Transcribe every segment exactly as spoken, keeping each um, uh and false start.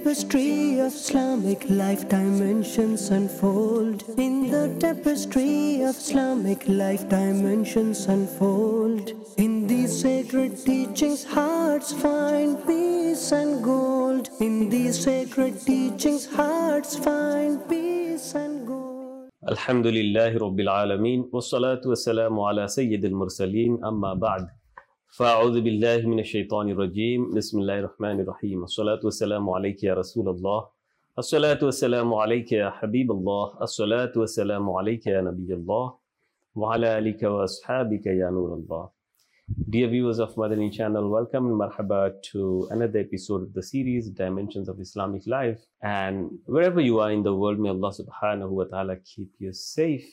tapestry of Islamic life, dimensions unfold. In the tapestry of Islamic life, dimensions unfold. In these sacred teachings, hearts find peace and gold. In these sacred teachings, hearts find peace and gold. Alhamdulillahi Rabbil Alameen, wassalatu wassalamu ala Sayyidil Mursaleen, amma ba'd. فأعوذ بالله من الشيطان الرجيم بسم الله الرحمن الرحيم الصلاة والسلام عليك يا رسول الله الصلاة والسلام عليك يا حبيب الله الصلاة والسلام عليك يا نبي الله وعلى آلك وأصحابك يا نور الله. Dear viewers of Madani channel, welcome and marhaba to another episode of the series Dimensions of Islamic Life. And wherever you are in the world, may Allah subhanahu wa ta'ala keep you safe.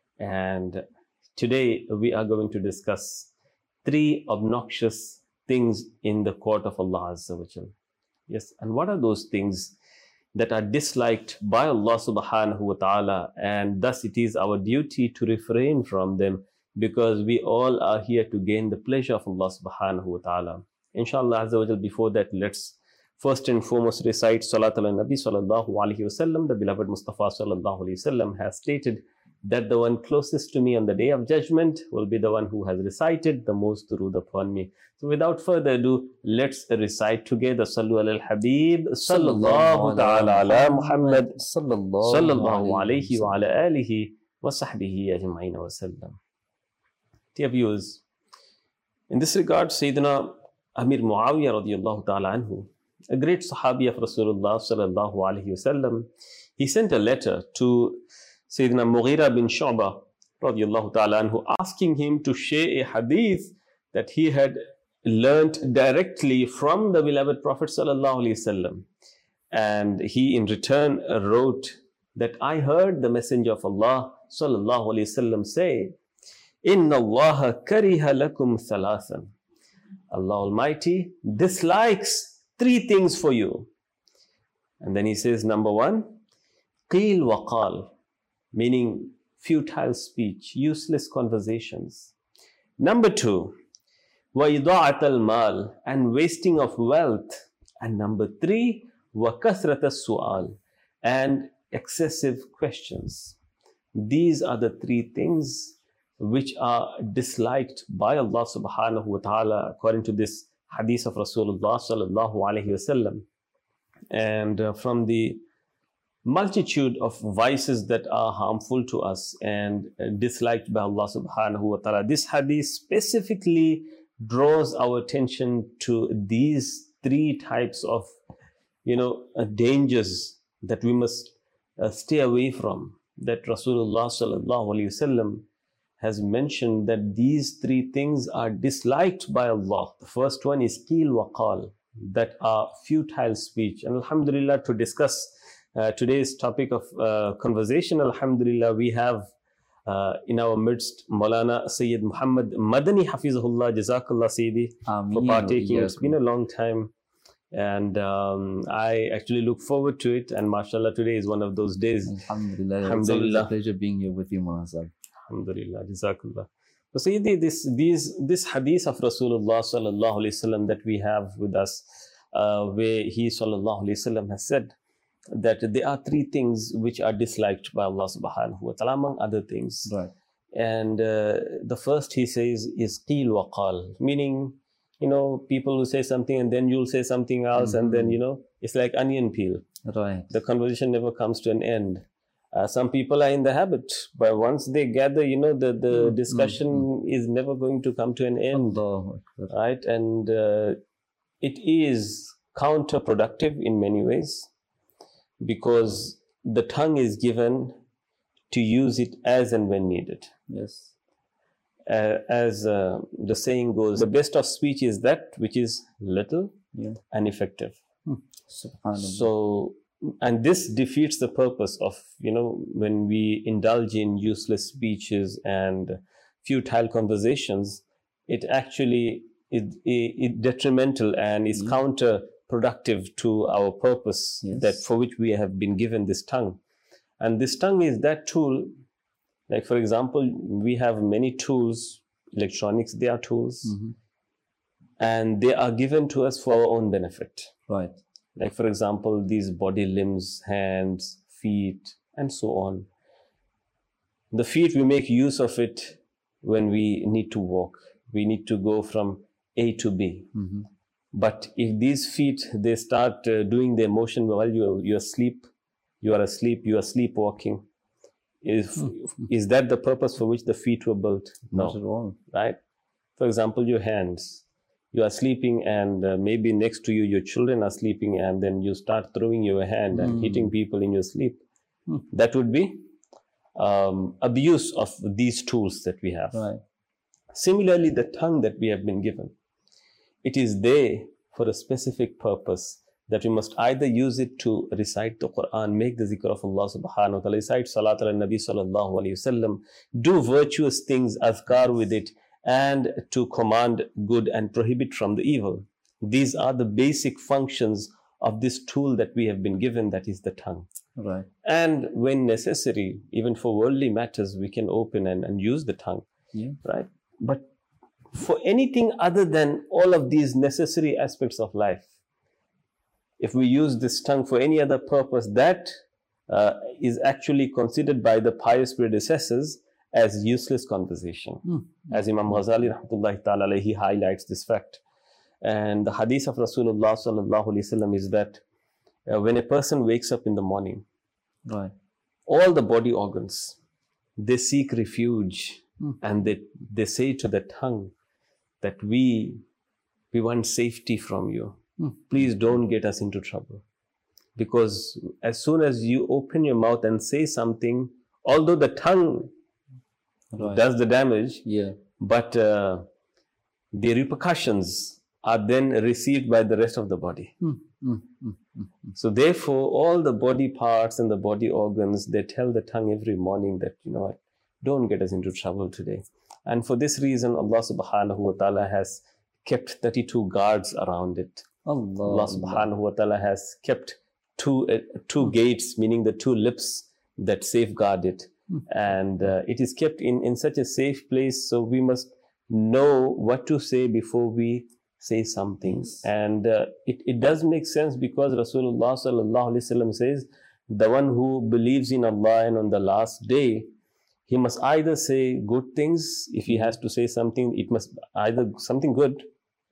And today we are going to discuss three obnoxious things in the court of Allah Azza wa Jal. Yes, and what are those things that are disliked by Allah subhanahu wa ta'ala, and thus it is our duty to refrain from them, because we all are here to gain the pleasure of Allah subhanahu wa ta'ala. Inshallah Azza wa Jal, before that, let's first and foremost recite Salat ala Nabi sallallahu alayhi wa sallam. The beloved Mustafa sallallahu alayhi wa sallam has stated that the one closest to me on the day of judgment will be the one who has recited the most durood upon me. So without further ado, let's recite together Sallu ala al-Habib sallallahu ta'ala ala Muhammad sallallahu alayhi wa ala alihi wa sahbihi ajma'in wa sallam. Dear viewers, in this regard, Sayyidina Amir Muawiyah radiyallahu ta'ala anhu, a great Sahabi of Rasulullah sallallahu alayhi wa sallam, he sent a letter to Sayyidina Mughira bin Shu'bah radiyallahu ta'ala anhu, asking him to share a hadith that he had learnt directly from the beloved Prophet sallallahu alayhi wasallam. And he in return wrote that, I heard the Messenger of Allah sallallahu alayhi wasallam say, Inna Allaha kariha lakum thalathan. Allah Almighty dislikes three things for you. And then he says, number one, qeel wa qal, meaning futile speech, useless conversations. Number two, وَإِضَاعَةَ الْمَالِ, and wasting of wealth. And number three, وَكَثْرَةَ السُّؤَالِ, and excessive questions. These are the three things which are disliked by Allah subhanahu wa ta'ala, according to this hadith of Rasulullah sallallahu alayhi wa sallam. And uh, from the multitude of vices that are harmful to us and disliked by Allah subhanahu wa ta'ala, this hadith specifically draws our attention to these three types of, you know, uh, dangers that we must uh, stay away from, that Rasulullah sallallahu alayhi wasallam has mentioned that these three things are disliked by Allah. The first one is qeel wa qal, that are futile speech. And alhamdulillah, to discuss Uh, today's topic of uh, conversation, alhamdulillah, we have uh, in our midst Maulana Sayyid Muhammad Madani Hafizahullah, Jazakallah Sayyidi, for partaking. It's been a long time, and um, I actually look forward to it, and mashallah, today is one of those days. Alhamdulillah, Alhamdulillah. It's a pleasure being here with you, Maulana. Alhamdulillah, Jazakallah. So Sayyidi, this, these, this hadith of Rasulullah sallallahu alayhi wasallam that we have with us, uh, where he sallallahu alayhi wasallam has said that there are three things which are disliked by Allah subhanahu wa ta'ala, among other things. Right. And uh, the first he says is qeel wa qal, meaning, you know, people will say something and then you'll say something else, mm-hmm. and then, you know, it's like onion peel. Right. The conversation never comes to an end. Uh, some people are in the habit, but once they gather, you know, the, the mm-hmm. discussion mm-hmm. is never going to come to an end. Allah. Right? And uh, it is counterproductive in many ways, because the tongue is given to use it as and when needed. Yes. Uh, as uh, the saying goes, the best of speech is that which is little yeah. and effective. Hmm. Subhanallah. So, and this defeats the purpose of, you know, when we indulge in useless speeches and futile conversations, it actually is it, it detrimental and is yeah. counter productive to our purpose, yes. that for which we have been given this tongue. And this tongue is that tool. Like, for example, we have many tools, electronics, they are tools, mm-hmm. and they are given to us for our own benefit. Right. Like, for example, these body limbs, hands, feet, and so on. The feet, we make use of it when we need to walk. We need to go from A to B. Mm-hmm. But if these feet, they start uh, doing their motion while you, you're asleep, you are asleep, you are sleepwalking, is, mm-hmm. is that the purpose for which the feet were built? No. Not at all. Right? For example, your hands. You are sleeping and uh, maybe next to you, your children are sleeping, and then you start throwing your hand mm. and hitting people in your sleep. Mm. That would be um, abuse of these tools that we have. Right. Similarly, the tongue that we have been given, it is there for a specific purpose, that we must either use it to recite the Quran, make the zikr of Allah subhanahu wa ta'ala, recite salat ala nabi sallallahu alayhi wasallam, do virtuous things, azkar with it, and to command good and prohibit from the evil. These are the basic functions of this tool that we have been given, that is the tongue. Right. And when necessary, even for worldly matters, we can open and, and use the tongue. Yeah. Right. But for anything other than all of these necessary aspects of life, if we use this tongue for any other purpose, that uh, is actually considered by the pious predecessors as useless conversation. Mm. As Imam Ghazali rahmatullahi ta'ala alayhi highlights this fact. And the hadith of Rasulullah sallallahu alayhi wasallam is that uh, when a person wakes up in the morning, right, all the body organs, they seek refuge, mm. and they, they say to the tongue that we, we want safety from you. Mm. Please don't get us into trouble. Because as soon as you open your mouth and say something, although the tongue right. does the damage, yeah, but uh, the repercussions are then received by the rest of the body. Mm, mm, mm, mm, so therefore, all the body parts and the body organs, they tell the tongue every morning that, you know what, don't get us into trouble today. And for this reason, Allah subhanahu wa ta'ala has kept thirty-two guards around it. Allah, Allah subhanahu wa ta'ala has kept two, uh, two mm. gates, meaning the two lips that safeguard it. Mm. And uh, it is kept in, in such a safe place, so we must know what to say before we say something. Yes. And uh, it, it does make sense, because Rasulullah sallallahu alaihi wasallam says, the one who believes in Allah and on the last day, he must either say good things. If he has to say something, it must either something good,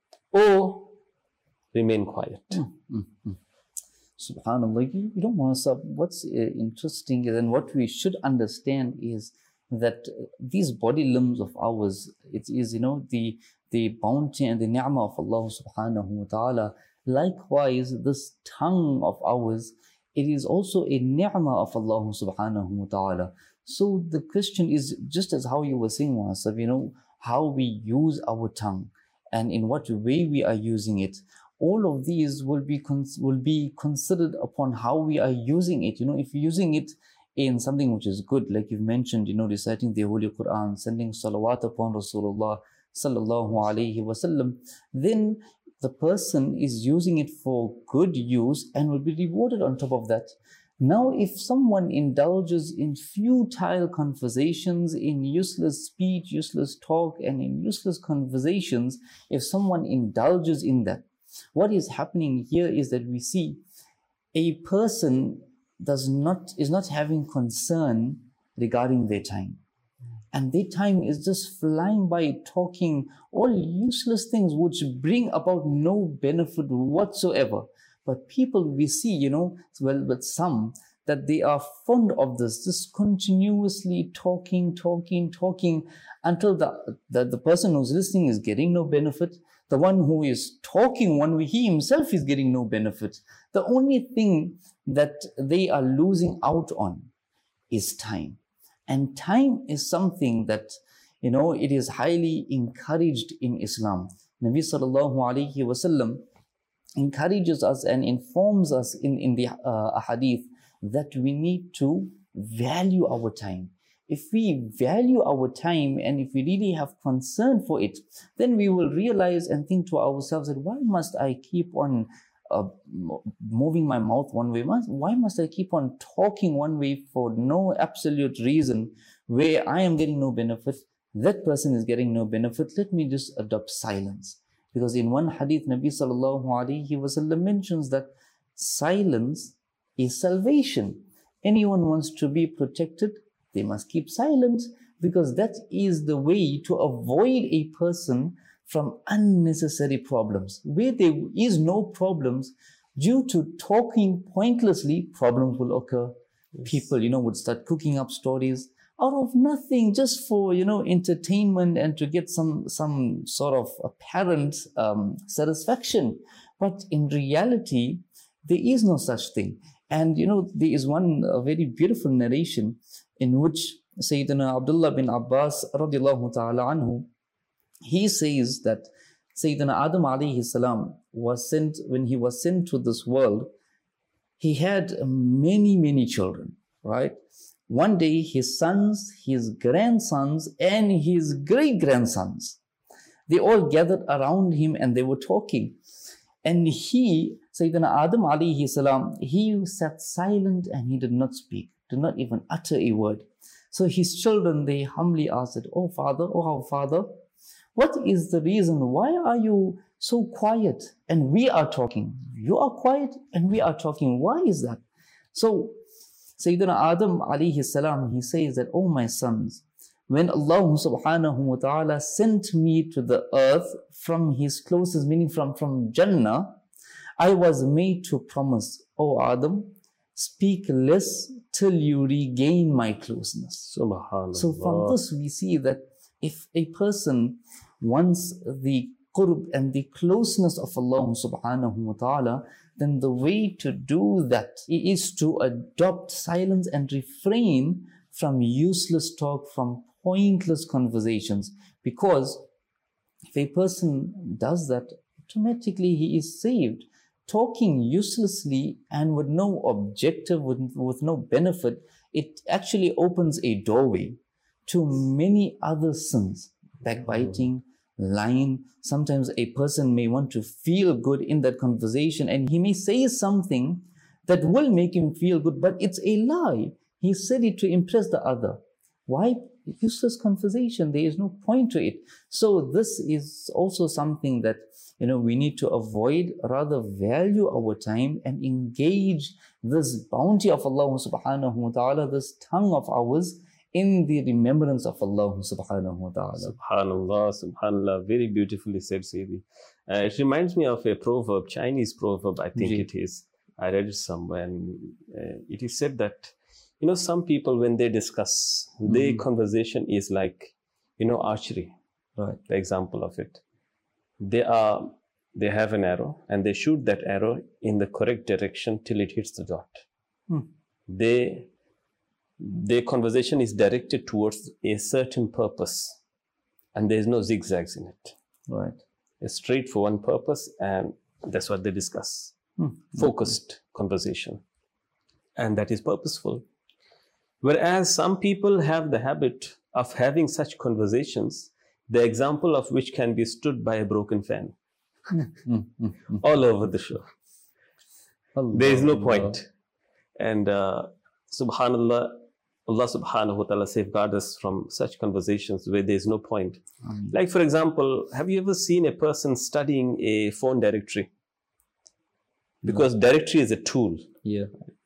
or remain quiet. Mm, mm, mm. Subhanallah, you, you don't want to stop. What's uh, interesting is, and what we should understand is that uh, these body limbs of ours, it is, you know, the the bounty and the ni'mah of Allah subhanahu wa ta'ala. Likewise, this tongue of ours, it is also a ni'mah of Allah subhanahu wa ta'ala. So the question is, just as how you were saying, Muhassab, you know, how we use our tongue and in what way we are using it. All of these will be will be considered upon how we are using it. You know, if you're using it in something which is good, like you've mentioned, you know, reciting the Holy Quran, sending salawat upon Rasulullah sallallahu alaihi wasallam, then the person is using it for good use and will be rewarded on top of that. Now, if someone indulges in futile conversations, in useless speech, useless talk, and in useless conversations, if someone indulges in that, what is happening here is that we see a person does not is not having concern regarding their time. And their time is just flying by, talking all useless things which bring about no benefit whatsoever. But people we see, you know, well, but some, that they are fond of this, just continuously talking, talking, talking, until the, the, the person who's listening is getting no benefit. The one who is talking one way, he himself is getting no benefit. The only thing that they are losing out on is time. And time is something that, you know, it is highly encouraged in Islam. Nabi sallallahu alayhi wasallam encourages us and informs us in, in the uh, hadith that we need to value our time. If we value our time and if we really have concern for it, then we will realize and think to ourselves that why must I keep on uh, moving my mouth one way? Why must I keep on talking one way for no absolute reason where I am getting no benefit? That person is getting no benefit. Let me just adopt silence. Because in one hadith, Nabi sallallahu alaihi wasallam mentions that silence is salvation. Anyone wants to be protected, they must keep silent, because that is the way to avoid a person from unnecessary problems. Where there is no problems, due to talking pointlessly, problems will occur. Yes. People, you know, would start cooking up stories out of nothing, just for, you know, entertainment and to get some, some sort of apparent um, satisfaction. But in reality, there is no such thing. And, you know, there is one uh, very beautiful narration in which Sayyidina Abdullah bin Abbas radiallahu ta'ala anhu, he says that Sayyidina Adam alayhi salam was sent, when he was sent to this world, he had many, many children, right? One day, his sons, his grandsons, and his great-grandsons, they all gathered around him and they were talking. And he, Sayyidina Adam alayhi salam, he sat silent and he did not speak, did not even utter a word. So his children, they humbly asked, "Oh father, oh our father, what is the reason? Why are you so quiet and we are talking? You are quiet and we are talking. Why is that?" So Sayyidina Adam alayhi salam, he says that, "Oh my sons, when Allah subhanahu wa ta'ala sent me to the earth from his closest, meaning from, from Jannah, I was made to promise, oh Adam, speak less till you regain my closeness." Subhanallah. So from this we see that if a person wants the qurb and the closeness of Allah subhanahu wa ta'ala, then the way to do that is to adopt silence and refrain from useless talk, from pointless conversations. Because if a person does that, automatically he is saved. Talking uselessly and with no objective, with, with no benefit, it actually opens a doorway to many other sins. Backbiting, lying. Sometimes a person may want to feel good in that conversation and he may say something that will make him feel good, but it's a lie. He said it to impress the other. Why? Useless conversation. There is no point to it. So this is also something that, you know, we need to avoid, rather value our time and engage this bounty of Allah subhanahu wa ta'ala, this tongue of ours, in the remembrance of Allah subhanahu wa ta'ala. Subhanallah, subhanallah. Very beautifully said, Sayyidi. Uh, it reminds me of a proverb, Chinese proverb, I think Ji. it is. I read it somewhere, and uh, it is said that, you know, some people, when they discuss, mm. their conversation is like, you know, archery. Right. The example of it. They are, they have an arrow and they shoot that arrow in the correct direction till it hits the dot. Hmm. They, their conversation is directed towards a certain purpose and there is no zigzags in it. Right. It's straight for one purpose and that's what they discuss. Hmm. Focused conversation. And that is purposeful. Whereas some people have the habit of having such conversations, the example of which can be stood by a broken fan all over the show. There is no point. And uh, subhanallah, Allah subhanahu wa ta'ala safeguard us from such conversations where there is no point. Amen. Like for example, have you ever seen a person studying a phone directory? Because no. Directory is a tool. Yeah.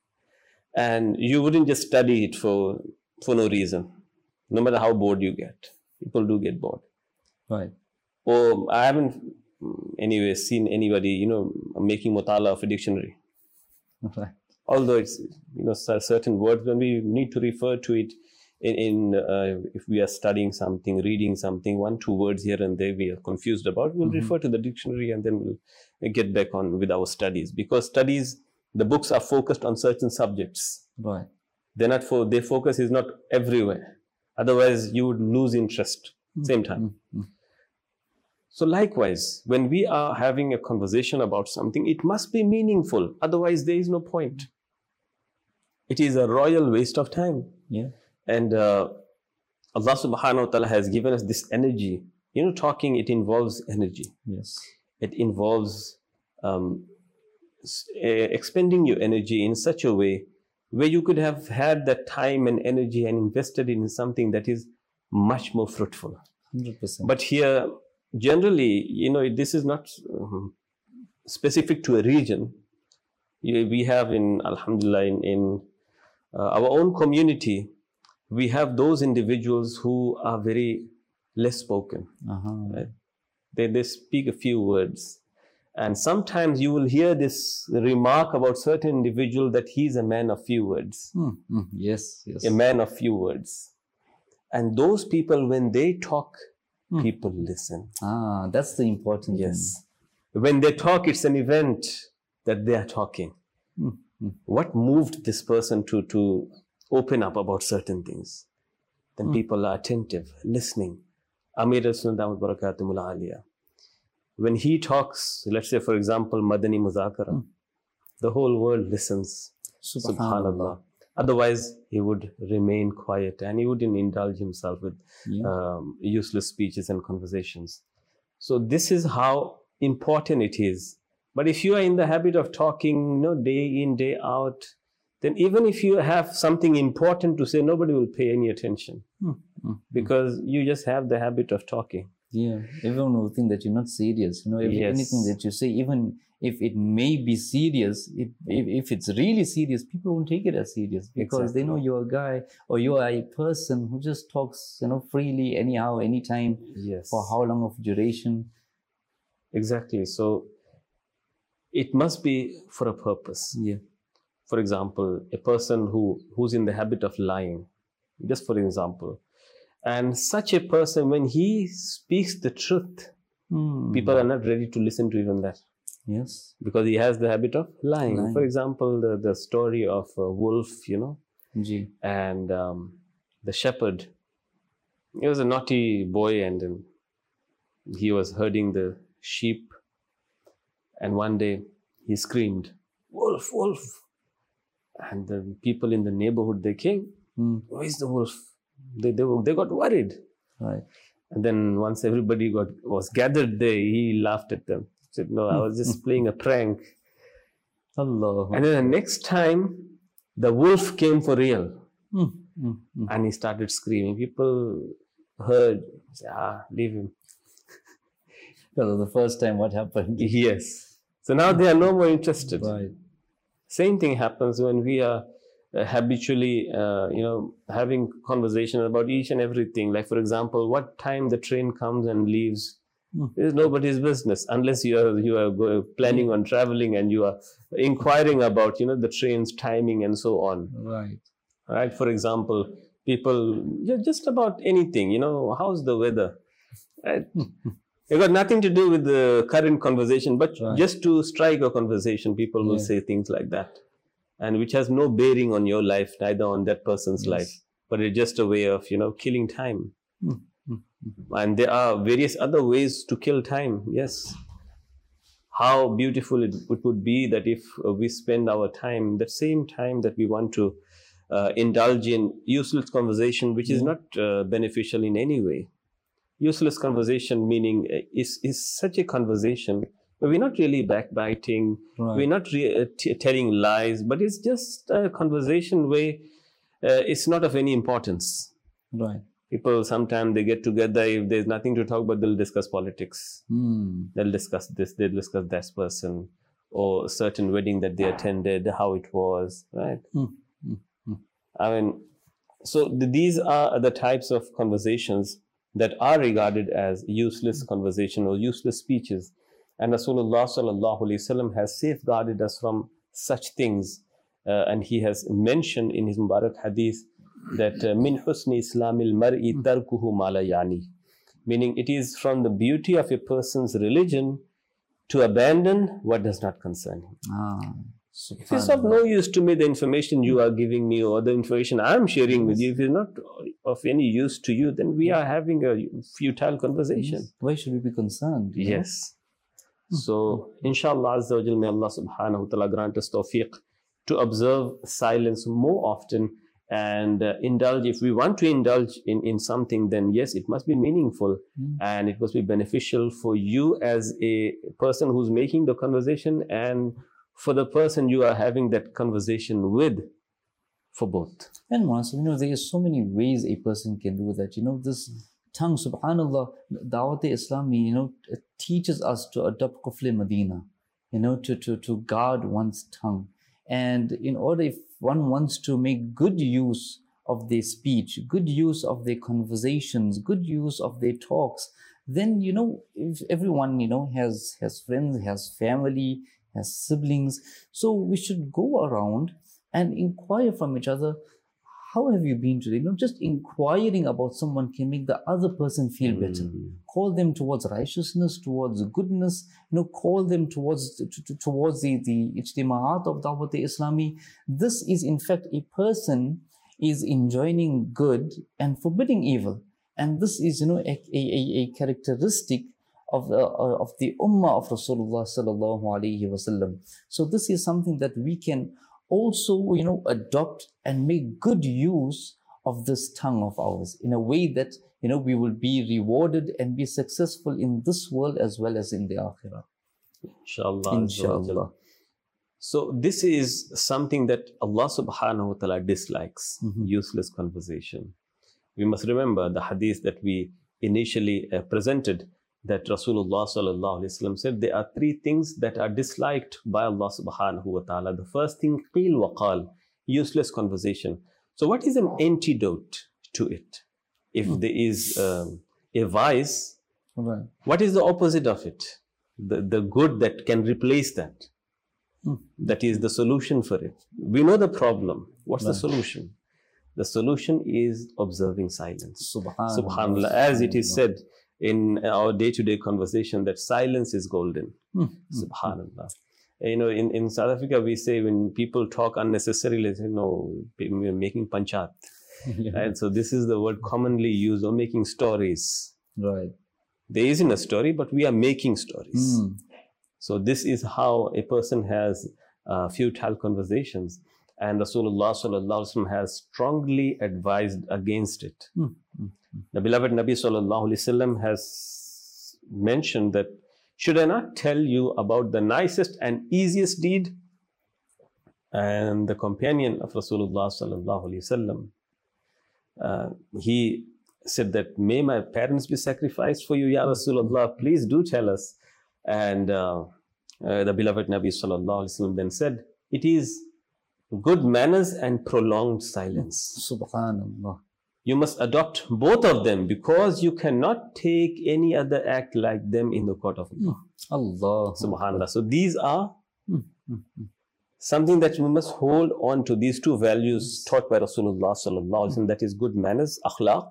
And you wouldn't just study it for, for no reason, no matter how bored you get. People do get bored. Right. Or I haven't anyway seen anybody, you know, making mutala of a dictionary. Right. Although it's, you know, certain words, when we need to refer to it in, in uh, if we are studying something, reading something, one, two words here and there we are confused about, we'll mm-hmm. refer to the dictionary and then we'll get back on with our studies. Because studies, the books are focused on certain subjects. Right. They're not for, their focus is not everywhere. Otherwise, you would lose interest. Mm-hmm. Same time. Mm-hmm. So likewise, when we are having a conversation about something, it must be meaningful. Otherwise, there is no point. It is a royal waste of time. Yeah. And uh, Allah subhanahu wa ta'ala has given us this energy. You know, talking, it involves energy. Yes. It involves um, expending your energy in such a way where you could have had that time and energy and invested in something that is much more fruitful. one hundred percent. But here, generally, you know, this is not um, specific to a region. You- We have in, Alhamdulillah, in, in uh, our own community, we have those individuals who are very less spoken. Uh-huh. Right? They, they speak a few words. And sometimes you will hear this remark about certain individual that he's a man of few words, Mm, mm, yes, yes. a man of few words. And those people, when they talk, Hmm. people listen. Ah, that's the important Yes. thing. When they talk, it's an event that they are talking. Mm, mm. What moved this person to, to open up about certain things? Then Hmm. people are attentive, listening. Amir al-Sunnah Barakatumul Aliyah. When he talks, let's say, for example, Madani Muzakara, Hmm. the whole world listens. Subhanallah. Otherwise, he would remain quiet and he wouldn't indulge himself with Yeah. um, useless speeches and conversations. So this is how important it is. But if you are in the habit of talking, you know, day in, day out, then even if you have something important to say, nobody will pay any attention Mm, mm. because you just have the habit of talking. Yeah, everyone will think that you're not serious. You know, if Yes. anything that you say, even if it may be serious, it, if, if it's really serious, people won't take it as serious because they know Exactly. you're a guy or you are a person who just talks, you know, freely, anyhow, anytime, Yes. for how long of duration. Exactly. So it must be for a purpose. Yeah. For example, a person who, who's in the habit of lying, just for example, and such a person, when he speaks the truth, Hmm. people are not ready to listen to even that Yes. because he has the habit of lying. Lying. For example, the, the story of a wolf, you know, Ji. and um, the shepherd. He was a naughty boy and um, he was herding the sheep. And one day he screamed, "Wolf, wolf." And the people in the neighborhood, they came, Hmm. "Where is the wolf?" They, they, were- they got worried. Right. And then once everybody got was gathered there, he laughed at them. Said, "No, I was just playing a prank." Allah. And then the next time, the wolf came for real. Hmm. Hmm. Hmm. And he started screaming. People heard, say, "Ah, leave him." That was the first time what happened. Yes. So now they are no more interested. Right. Same thing happens when we are uh, habitually, uh, you know, having conversation about each and everything. Like, for example, what time the train comes and leaves Hmm. is nobody's business unless you are you are go, planning on traveling and you are inquiring about, you know, the train's timing and so on. Right. Right? For example, people yeah, just about anything. You know, how's the weather? Right? It got nothing to do with the current conversation, but Right. just to strike a conversation, people will Yeah. say things like that, and which has no bearing on your life, neither on that person's Yes. life, but it's just a way of, you know, killing time. Hmm. Hmm. And there are various other ways to kill time. Yes. How beautiful it, it would be that if uh, we spend our time, that same time that we want to uh, indulge in useless conversation, which is Yeah. not uh, beneficial in any way. Useless conversation meaning uh, is, is such a conversation where we're not really backbiting, Right. we're not re- uh, t- telling lies, but it's just a conversation where uh, it's not of any importance. Right. People sometimes they get together, if there's nothing to talk about, they'll discuss politics. Hmm. They'll discuss this, they'll discuss that person, or a certain wedding that they attended, how it was, right? Hmm. Hmm. Hmm. I mean, so th- these are the types of conversations that are regarded as useless conversation or useless speeches. And Rasulullah sallallahu alaihi wasallam has safeguarded us from such things. Uh, and he has mentioned in his Mubarak hadith that uh, min husni islamil mar'i tarkuhu ma la yani, meaning it is from the beauty of a person's religion to abandon what does not concern him. Ah. If it's of no use to me, the information you are giving me or the information I'm sharing with you, if it's not of any use to you, then we are having a futile conversation. Yes. Why should we be concerned? you know? Yes. So, inshallah, Azza wa Jal, may Allah subhanahu wa ta'ala grant us tawfiq to observe silence more often and uh, indulge. If we want to indulge in, in something, then yes, it must be meaningful Mm. and it must be beneficial for you as a person who's making the conversation and for the person you are having that conversation with, for both. And Master, you know, there are so many ways a person can do that. You know, this tongue, subhanAllah, Dawat-e-Islami, you know, it teaches us to adopt Qufl Medina. you know, to, to, to guard one's tongue. And in order, if one wants to make good use of their speech, good use of their conversations, good use of their talks, then, you know, if everyone, you know, has, has friends, has family, has siblings. So we should go around and inquire from each other, how have you been today? You know, just inquiring about someone can make the other person feel better. Mm. Call them towards righteousness, towards goodness, you know, call them towards to, to, towards the, the ijtima'at of Dawat Islami. This is in fact a person is enjoining good and forbidding evil. And this is, you know, a, a, a characteristic of the, uh, of the ummah of Rasulullah sallallahu alaihi wasallam. So this is something that we can also, you know, adopt and make good use of this tongue of ours in a way that, you know, we will be rewarded and be successful in this world as well as in the akhirah. Inshallah. Inshallah. So this is something that Allah subhanahu wa ta'ala dislikes, Mhm. useless conversation. We must remember the hadith that we initially uh, presented, that Rasulullah sallallahu alaihi wasallam said there are three things that are disliked by Allah subhanahu wa ta'ala. The first thing, qeel wa qal, useless conversation. So what is an antidote to it? If Hmm. there is um, a vice, Right. what is the opposite of it? The, the good that can replace that. Hmm. That is the solution for it. We know the problem. What's the Right. solution? The solution is observing silence. Subhanallah. Subhanallah. As it is said in our day-to-day conversation, that silence is golden. Hmm. Subhanallah. You know, in, in South Africa, we say when people talk unnecessarily, you know, we're making panchat. Yeah. And so this is the word commonly used, or making stories. Right. There isn't a story, but we are making stories. Hmm. So this is how a person has uh, futile conversations. And Rasulullah sallallahu alaihi wasallam has strongly advised against it. Hmm. Hmm. The beloved Nabi sallallahu alaihi wasallam has mentioned that, should I not tell you about the nicest and easiest deed? And the companion of Rasulullah sallallahu alaihi wasallam, uh, he said that, may my parents be sacrificed for you, Ya Rasulullah, please do tell us. And uh, uh, the beloved Nabi sallallahu alaihi wasallam then said, it is good manners and prolonged silence. Subhanallah. You must adopt both of them, because you cannot take any other act like them in the court of Allah. Allah. Subhanallah. So these are Hmm. Hmm. Hmm. something that we must hold on to, these two values taught by Rasulullah sallallahu alaihi wasallam, that is good manners, akhlaq,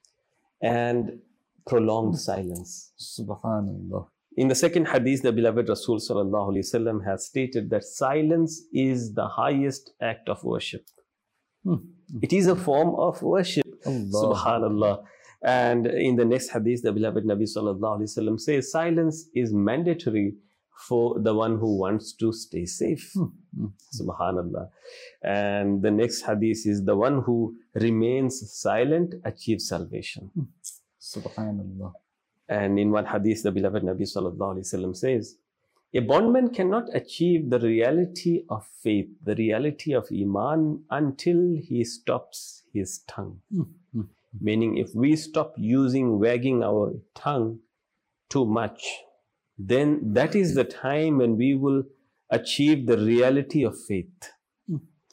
and prolonged silence. Subhanallah. In the second hadith, the beloved Rasul sallallahu alaihi wasallam has stated that silence is the highest act of worship. Hmm. It is a form of worship. Allah. Subhanallah. And in the next hadith, the beloved Nabi sallallahu alaihi wasallam says, silence is mandatory for the one who wants to stay safe. Hmm. Hmm. Subhanallah. And the next hadith is, the one who remains silent achieves salvation. Subhanallah. And in one hadith, the beloved Nabi sallallahu alaihi wasallam says, a bondman cannot achieve the reality of faith, the reality of Iman, until he stops his tongue. Hmm. Hmm. Meaning, if we stop using, wagging our tongue too much, then that is the time when we will achieve the reality of faith. Hmm.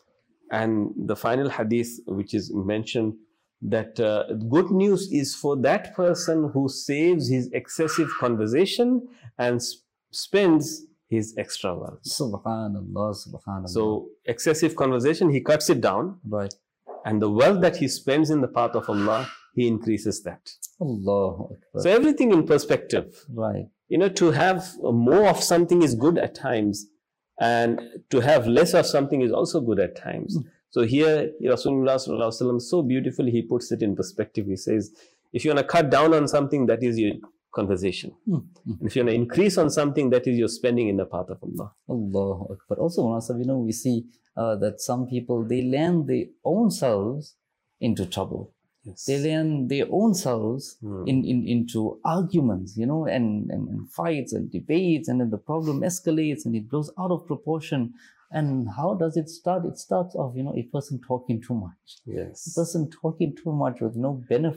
And the final hadith, which is mentioned, that uh, good news is for that person who saves his excessive conversation and sp- spends his extra wealth. Subhanallah. Subhanallah. So, excessive conversation, he cuts it down, right. and the wealth that he spends in the path of Allah, he increases that. Allahu Akbar. So, everything in perspective. Right. You know, to have more of something is good at times, and to have less of something is also good at times. Mm. So here, Rasulullah sallallahu alaihi wasallam, so beautifully, he puts it in perspective. He says, if you want to cut down on something, that is your conversation. Mm. Mm. And if you want to increase on something, that is your spending in the path of Allah. Allahu Akbar. Also, Munasab, you know, we see uh, that some people, they land their own selves into trouble. Yes. They land their own selves Hmm. in, in into arguments, you know, and, and, and fights and debates, and then the problem escalates and it blows out of proportion. And how does it start? It starts off, you know, a person talking too much. Yes. A person talking too much with no benefit.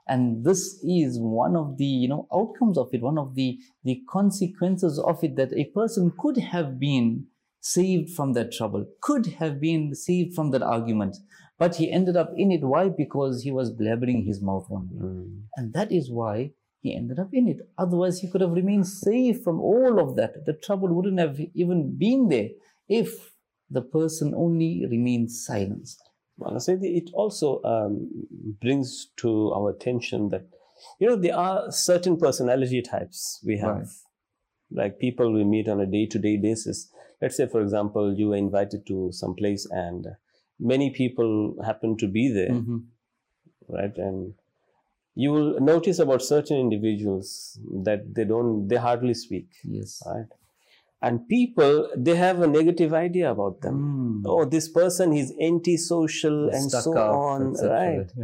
And this is one of the, you know, outcomes of it, one of the, the consequences of it, that a person could have been saved from that trouble, could have been saved from that argument, but he ended up in it. Why? Because he was blabbering his mouth one day. Mm. And that is why he ended up in it. Otherwise, he could have remained safe from all of that. The trouble wouldn't have even been there if the person only remained silenced. Well, so it also um, brings to our attention that, you know, there are certain personality types we have, Right. like people we meet on a day-to-day basis. Let's say, for example, you were invited to some place and many people happen to be there, Mm-hmm. right? And you will notice about certain individuals that they don't, they hardly speak, Yes. right? And people, they have a negative idea about them. Mm. Oh, this person is anti-social and Stuck so up, on, et cetera. right?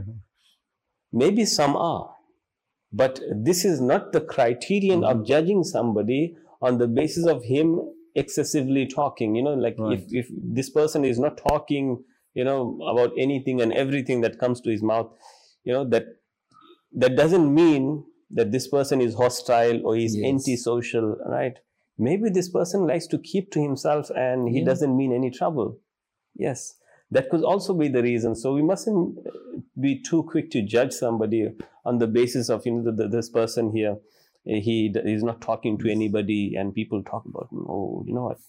Maybe some are, but this is not the criterion Mm-hmm. of judging somebody on the basis of him excessively talking. You know, like Right. if, if this person is not talking, you know, about anything and everything that comes to his mouth, you know, that that doesn't mean that this person is hostile or is Yes. anti-social, right? Maybe this person likes to keep to himself and he Yeah. doesn't mean any trouble. Yes, that could also be the reason. So we mustn't be too quick to judge somebody on the basis of, you know, the, the, this person here, he d- is not talking to anybody, and people talk about, oh, you know what,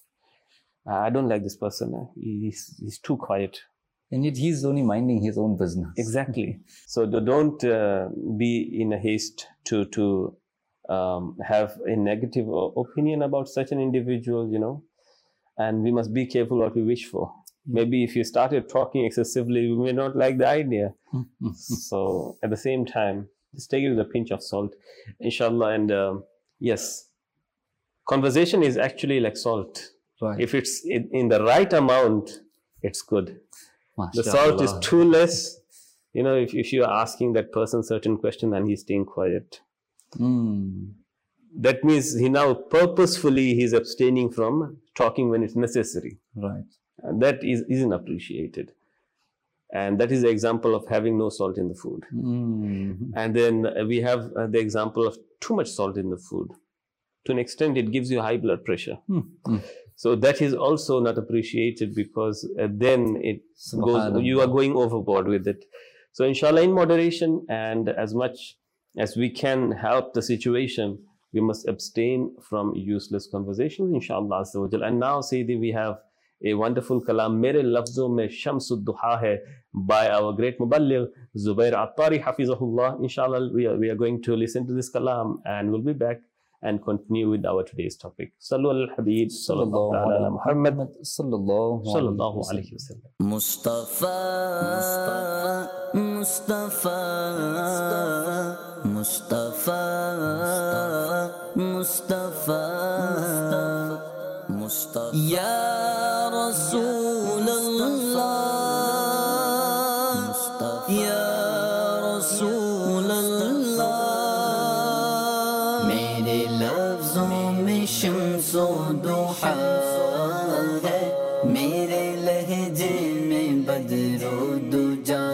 I don't like this person. He's, he's too quiet. And yet he's only minding his own business. Exactly. So d- don't uh, be in a haste to to um, have a negative o- opinion about such an individual, you know, and we must be careful what we wish for. Maybe if you started talking excessively, we may not like the idea. So at the same time, just take it with a pinch of salt, inshallah. And um, yes, conversation is actually like salt. Right. If it's in, in the right amount, it's good. The salt is MashaAllah. too less. You know, if, if you're asking that person certain question and he's staying quiet, Mm. that means he now purposefully he's abstaining from talking when it's necessary. Right. And that is, isn't appreciated. And that is the example of having no salt in the food. Mm. And then uh, we have uh, the example of too much salt in the food. To an extent, it gives you high blood pressure. Mm. So that is also not appreciated, because uh, then it goes, Subhanallah. you are going overboard with it. So inshallah, in moderation, and as much as we can help the situation, we must abstain from useless conversations, inshallah azza wa jal. And now, Sayyidi, we have a wonderful kalam, Mere Lafzon Mein Shamsud Duha Hai, by our great Muballigh, Zubair Attari, Hafizahullah. Inshallah, we are, we are going to listen to this kalam, and we'll be back and continue with our today's topic. Sallu al Habib, sallallahu ta'ala ala Muhammad, Sallallahu sallallahu alayhi wa sallam. Mustafa, Mustafa, Mustafa, Mustafa, Mustafa, Ya Rasulullah, Ya Rasulullah. मेरे लफ्जों में शम्सो दुहा है, मेरे लहजे में बदरो दुजा,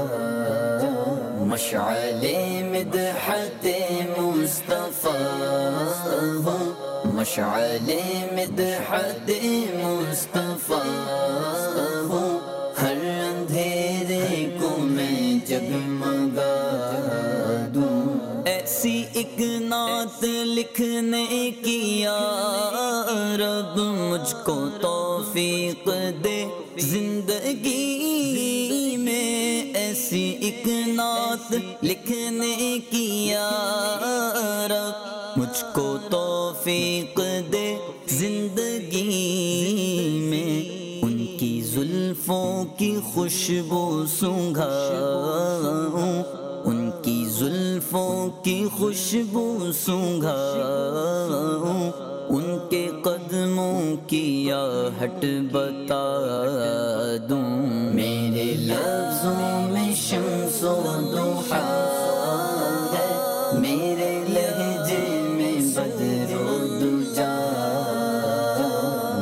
मशअले मिदहते मुस्तफा हो, मशअले मिदहते मुस्तफा हो, हर अंधेरे को मैं जगमगा दूं। ऐसी एक नात लिखने की या रब मुझको तौफीक दे जिंदगी में, ऐसी एक नात लिखने की या रब मुझको तौफीक दे जिंदगी में, उनकी जुल्फों की खुशबू सूंघाऊं, उनकी जुल्फों की खुशबू सूंघाऊं, उनके कदमों की आहट बता दूं। मेरे लफ्जों में शम्सो दुहा है, मेरे लहजे में बदरो दुजा,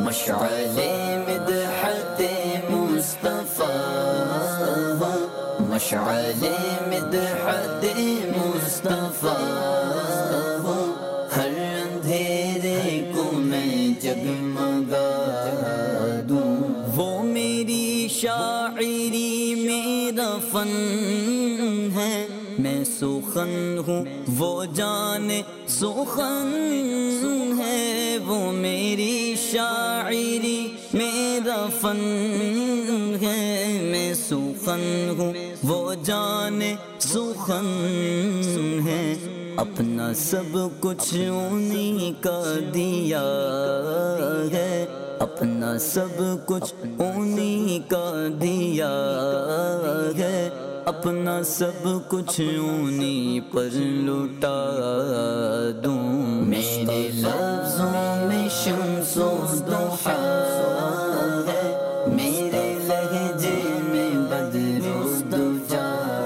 मशअले मिदहते मुस्तफा हो, مشعل مدحت مصطفیٰ ہوں، ہر اندھیرے کو میں جگمگا دوں. وہ میری شاعری میرا فن ہے، میں سخن ہوں وہ جان سخن ہے. وہ میری شاعری میرا فن ہے، میں سخن ہوں وہ جان سخن ہے. اپنا سب کچھ انہی کا دیا ہے، اپنا سب کچھ انہی کا دیا ہے. اپنا سب کچھ انہی پر لٹا دوں. میرے لفظوں میں شمس و ضحیٰ ہے، میرے لہجے میں بدر و دجا.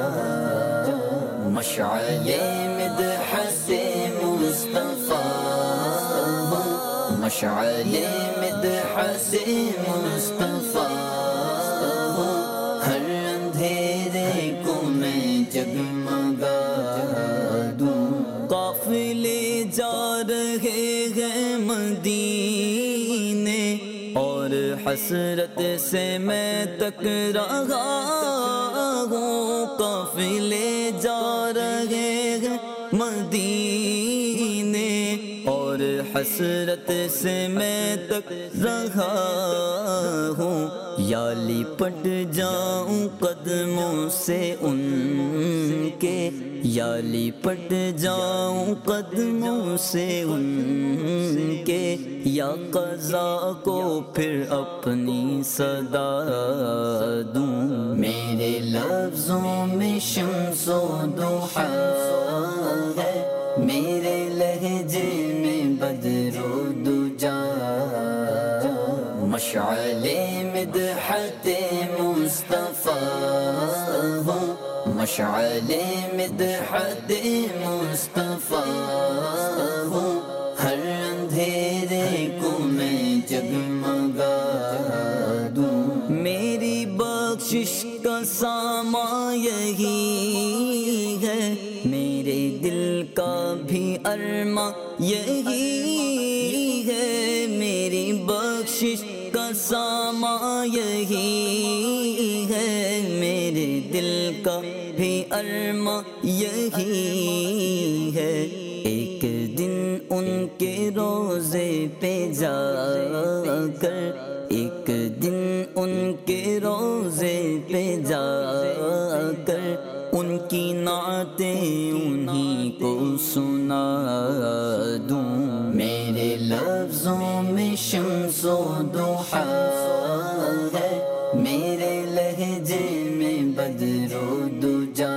مشعل مدحت مصطفیٰ ہوں، مشعل مدحت مصطفیٰ ہوں، ہر اندھیرے کو میں جگمگا دوں. قافلے جا رہے ہیں مدینے اور حسرت سے میں تک رہا ہوں. قافلے جا رہے ہیں مدینے اور حسرت سے میں تک رہا ہوں. یا لپٹ جاؤں قدموں سے ان کے، یا لپٹ جاؤں قدموں سے ان کے، یا قضا کو پھر اپنی صدا دوں. میرے لفظوں میں شمس و ضحیٰ ہے، میرے لہجے میں بدر و دجا. مشعل مدحت مصطفیٰ ہوں، مشعل مدحت مصطفیٰ ہوں، ہر اندھیرے کو میں جگمگا دوں. میری بخشش کا سامان یہی ہے، میرے دل کا بھی ارماں یہی ہے. میری بخشش کا سامان یہی ہے، میرے دل کا بھی ارماں یہی ہے. ایک دن ان کے روزے پہ جا کر، ایک دن ان کے روزے پہ جا کر ان کی نعتیں انہی کو سنا دوں. میرے لفظوں میں شمس و ضحیٰ ہے، میرے لہجے میں بدر و دجا.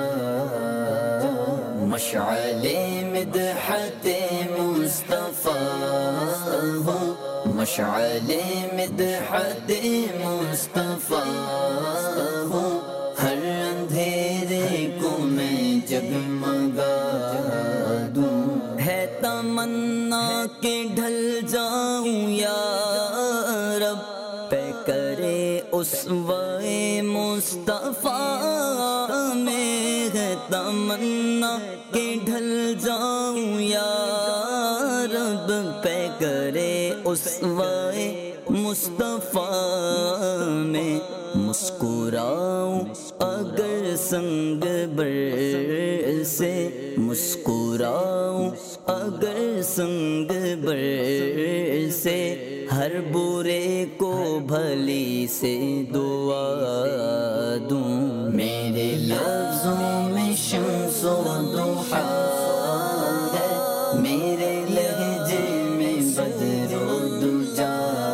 مشعل مدحت مصطفیٰ ہوں، مشعل مدحت مصطفیٰ ہوں، ہر اندھیرے کو میں جگمگا دوں. ہے تمنا کہ ڈھل جاؤں یا رب پہ کرے اسوۂ مصطفیٰ میں. ہے تمنا کہ ڈھل جاؤں یا رب پہ کرے اسوۂ مصطفیٰ میں. مسکراؤں اگر سنگ بر سے، مسکراؤں اگر سنگ بر سے، ہر برے کو بھلی سے دعا دوں. میرے لفظوں میں شمس و ضحیٰ ہے، میرے لہجے میں بدر و دجا.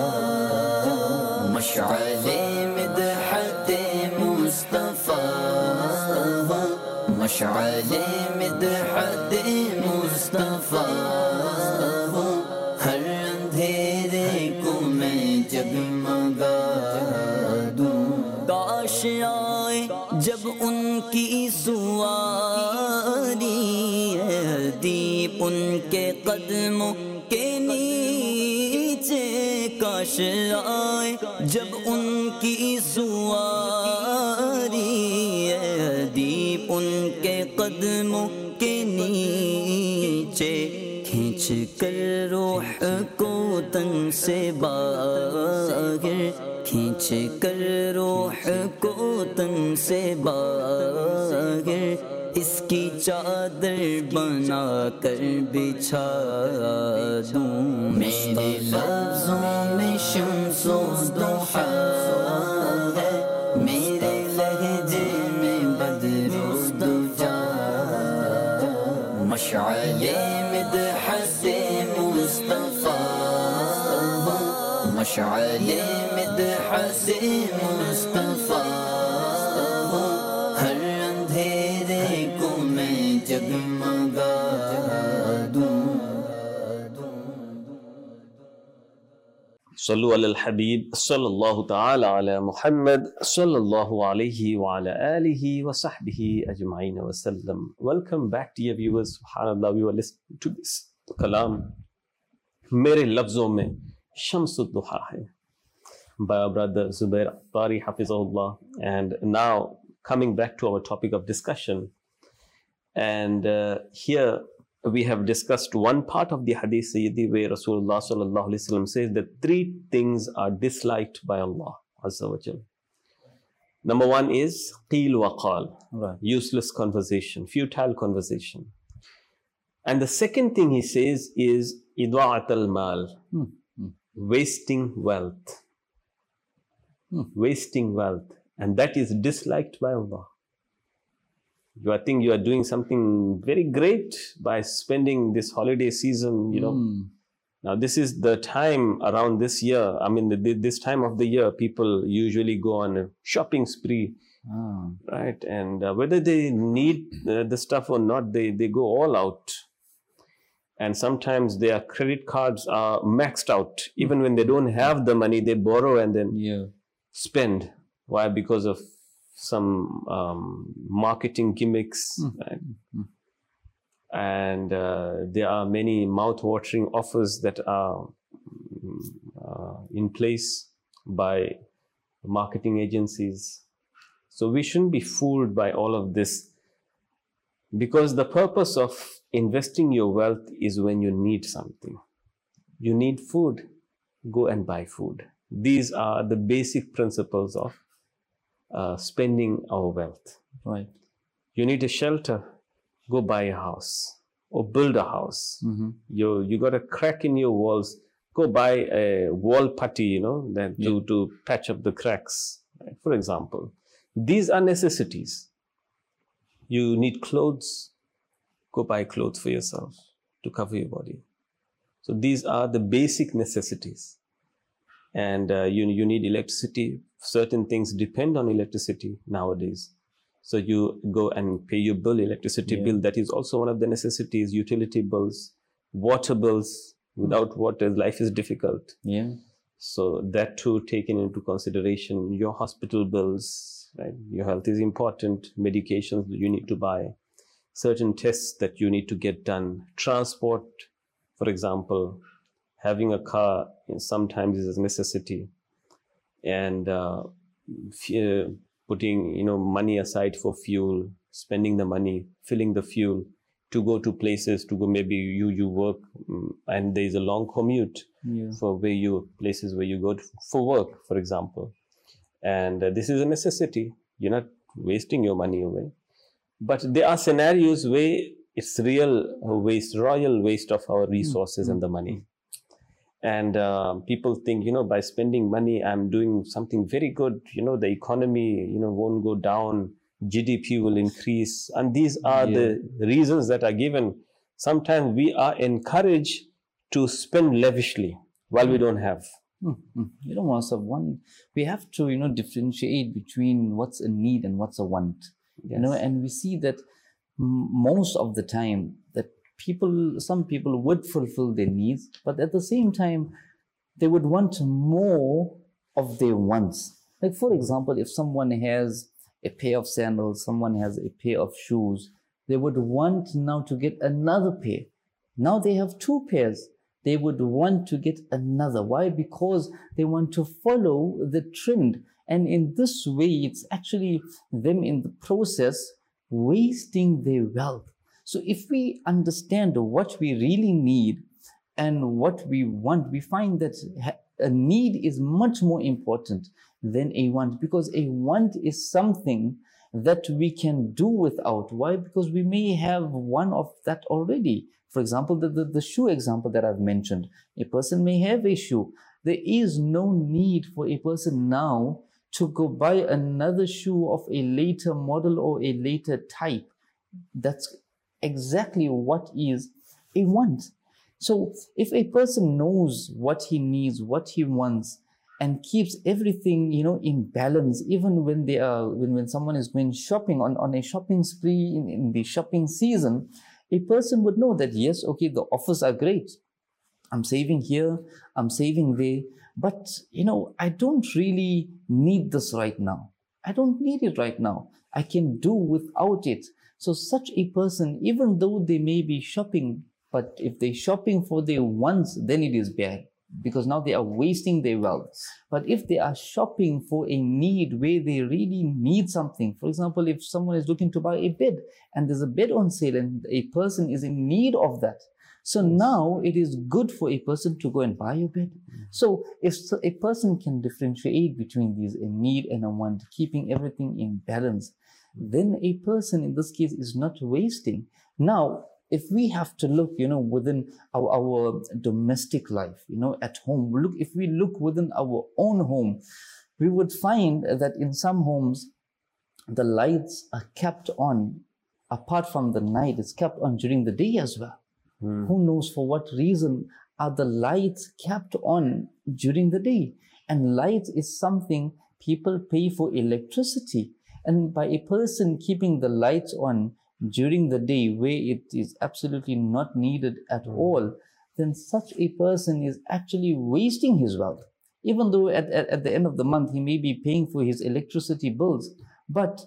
مشعل مدحت مصطفیٰ ہوں، مشعل مدحت مصطفیٰ ہوں، ہر اندھیرے کو میں جگمگا دوں. کاش آئے جب ان کی سواری ہے، دیپ ان کے قدموں کے نیچے. کاش آئے جب ان کی سواری ہے، कर रूह को तन से बाहर, खींच कर रूह को तन से बाहर, इसकी चादर बना कर बिछा दूं। मेरे लफ्ज़ों में शम्सो दुहा है, मेरे लहजे में बदरो दुजा, मशअले मिदहसे मुस्तफ़ा, मशअले मिदहसे मुस्तफ़ा, हर अंधेरे को मैं जगमगा दूं। Sallu ala al-Habib, sallallahu ta'ala ala Muhammad, sallallahu alayhi wa ala alihi wa sahbihi ajma'in wa sallam. Welcome back, dear viewers. Subhanallah, we were listening to this kalam. Mere lafzon mein Shamsud Duha hai, by our brother Zubair Tari Hafizahullah. And now coming back to our topic of discussion. And uh, here we have discussed one part of the hadith Sayyidi, where Rasulullah sallallahu alaihi wasallam says that three things are disliked by Allah Azza wa Jal. Number one is qeel wa qal, Right. useless conversation, futile conversation. And the second thing he says is ida'at al-mal, Hmm. Hmm. wasting wealth. Hmm. Wasting wealth. And that is disliked by Allah. You I think you are doing something very great by spending this holiday season, you know. Hmm. Now, this is the time around this year. I mean, the, this time of the year, people usually go on a shopping spree, Ah. right? And uh, whether they need uh, the stuff or not, they, they go all out. And sometimes their credit cards are maxed out. Even when they don't have the money, they borrow and then Yeah. spend. Why? Because of some um, marketing gimmicks, Mm. right? Mm. And uh, there are many mouth-watering offers that are mm, uh, in place by marketing agencies. So we shouldn't be fooled by all of this, because the purpose of investing your wealth is when you need something. You need food, go and buy food. These are the basic principles of uh, spending our wealth. Right. You need a shelter, go buy a house or build a house. Mm-hmm. You you got a crack in your walls, go buy a wall putty, you know, that to, Yeah. to patch up the cracks, right? For example. These are necessities. You need clothes, go buy clothes for yourself to cover your body. So these are the basic necessities. And uh, you, you need electricity. Certain things depend on electricity nowadays. So you go and pay your bill, electricity Yeah. bill. That is also one of the necessities. Utility bills, water bills. Without water, life is difficult. Yeah. So that too taken into consideration. Your hospital bills, right? Your health is important. Medications that you need to buy. Certain tests that you need to get done. Transport, for example. Having a car sometimes is a necessity. And uh, f- putting, you know, money aside for fuel, spending the money, filling the fuel to go to places, to go, maybe you, you work mm, and there's a long commute Yeah. for where you, places where you go to, for work, for example. And uh, this is a necessity. You're not wasting your money away. But there are scenarios where it's real waste, royal waste of our resources and the money. And uh, people think, you know, by spending money, I'm doing something very good. You know, the economy, you know, won't go down. G D P will increase. And these are Yeah. the reasons that are given. Sometimes we are encouraged to spend lavishly while we don't have. Mm-hmm. You know, Master, one, we have to, you know, differentiate between what's a need and what's a want. You know, Yes. and we see that m- most of the time that people, some people would fulfill their needs, but at the same time, they would want more of their wants. Like, for example, if someone has a pair of sandals, someone has a pair of shoes, they would want now to get another pair. Now they have two pairs. They would want to get another. Why? Because they want to follow the trend. And in this way, it's actually them in the process wasting their wealth. So if we understand what we really need and what we want, we find that a need is much more important than a want, because a want is something that we can do without. Why? Because we may have one of that already. For example, the, the, the shoe example that I've mentioned. A person may have a shoe. There is no need for a person now to go buy another shoe of a later model or a later type. That's exactly what is a want. So if a person knows what he needs, what he wants, and keeps everything, you know, in balance, even when they are, when, when someone is going shopping on, on a shopping spree in, in the shopping season, a person would know that, yes, okay, the offers are great. I'm saving here, I'm saving there, but, you know, I don't really need this right now. I don't need it right now. I can do without it. So such a person, even though they may be shopping, but if they're shopping for their wants, then it is bad, because now they are wasting their wealth. But if they are shopping for a need where they really need something, for example, if someone is looking to buy a bed and there's a bed on sale and a person is in need of that, so now it is good for a person to go and buy a bed. So if a person can differentiate between these, a need and a want, keeping everything in balance, then a person in this case is not wasting. Now, if we have to look, you know, within our, our domestic life, you know, at home, look, if we look within our own home, we would find that in some homes, the lights are kept on, apart from the night, it's kept on during the day as well. Mm. Who knows for what reason are the lights kept on during the day? And light is something people pay for electricity. And by a person keeping the lights on during the day where it is absolutely not needed at mm. all, then such a person is actually wasting his wealth. Even though at, at, at the end of the month he may be paying for his electricity bills, but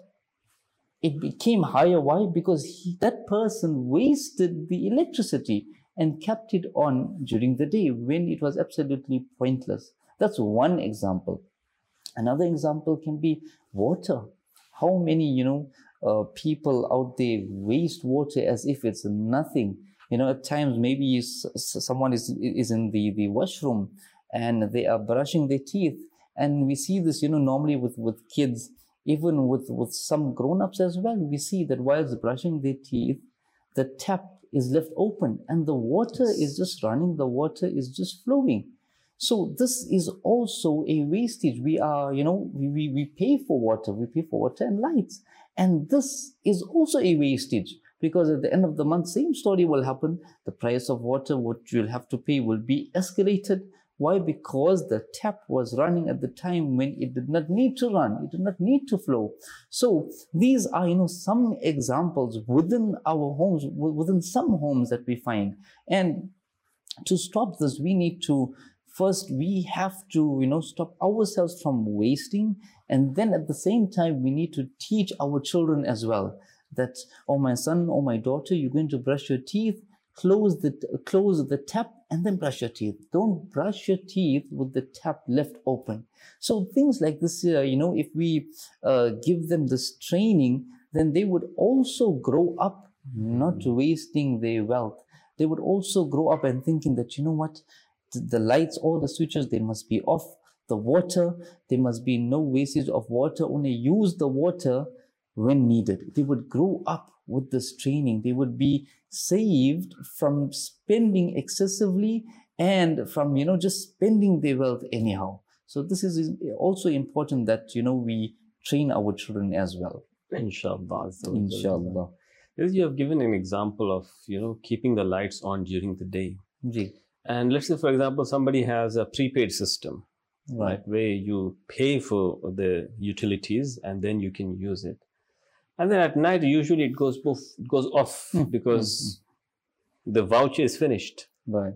it became higher. Why? Because he, that person wasted the electricity and kept it on during the day when it was absolutely pointless. That's one example. Another example can be water. How many, you know, uh, people out there waste water as if it's nothing. You know, at times maybe someone is, is in the, the washroom and they are brushing their teeth. And we see this, you know, normally with, with kids, even with, with some grown-ups as well. We see that whilst brushing their teeth, the tap is left open and the water yes. is just running, the water is just flowing. So this is also a wastage. We are, you know, we, we, we pay for water, we pay for water and lights. And this is also a wastage, because at the end of the month, same story will happen. The price of water, what you'll have to pay, will be escalated. Why? Because the tap was running at the time when it did not need to run. It did not need to flow. So these are, you know, some examples within our homes, within some homes that we find. And to stop this, we need to, first, we have to, you know, stop ourselves from wasting. And then at the same time, we need to teach our children as well that, oh, my son, oh, my daughter, you're going to brush your teeth. Close the, close the tap and then brush your teeth. Don't brush your teeth with the tap left open. So things like this, uh, you know, if we uh, give them this training, then they would also grow up not wasting their wealth. They would also grow up and thinking that, you know what, the lights, all the switches, they must be off. The water, there must be no wastage of water. Only use the water when needed. They would grow up with this training. They would be saved from spending excessively and from, you know, just spending their wealth anyhow. So this is also important that, you know, we train our children as well. Inshallah. Inshallah. You have given an example of, you know, keeping the lights on during the day. Ji. And let's say, for example, somebody has a prepaid system, right, right where you pay for the utilities and then you can use it. And then at night, usually it goes poof, it goes off mm. because mm-hmm. the voucher is finished. Right.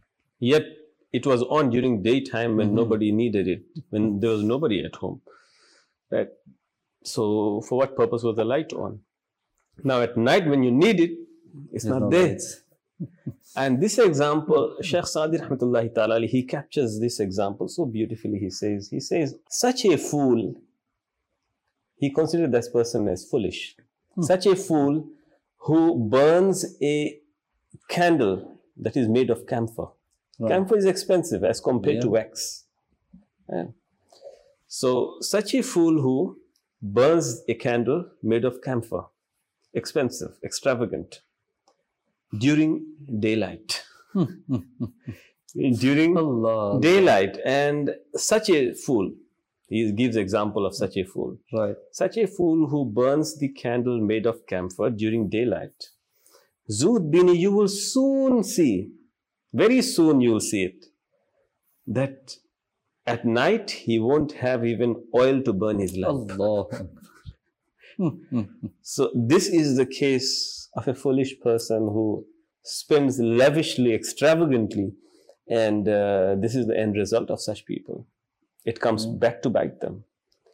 Yet it was on during daytime when mm-hmm. nobody needed it, when there was nobody at home. Right. So for what purpose was the light on? Now at night when you need it, it's There's not no there. And this example, Shaykh Sadi Rahmatullahi Ta'ala, he captures this example so beautifully. He says, he says, such a fool, he considered this person as foolish. Hmm. Such a fool who burns a candle that is made of camphor. Right. Camphor is expensive as compared Yeah. to wax. Yeah. So such a fool who burns a candle made of camphor, expensive, extravagant, during daylight. During Allah. daylight. And such a fool, he gives example of such a fool. Right. Such a fool who burns the candle made of camphor during daylight. Zud bini, you will soon see, very soon you will see it, that at night he won't have even oil to burn his lamp. Allah. So this is the case of a foolish person who spends lavishly, extravagantly, and uh, this is the end result of such people. It comes Mm. back to bite them.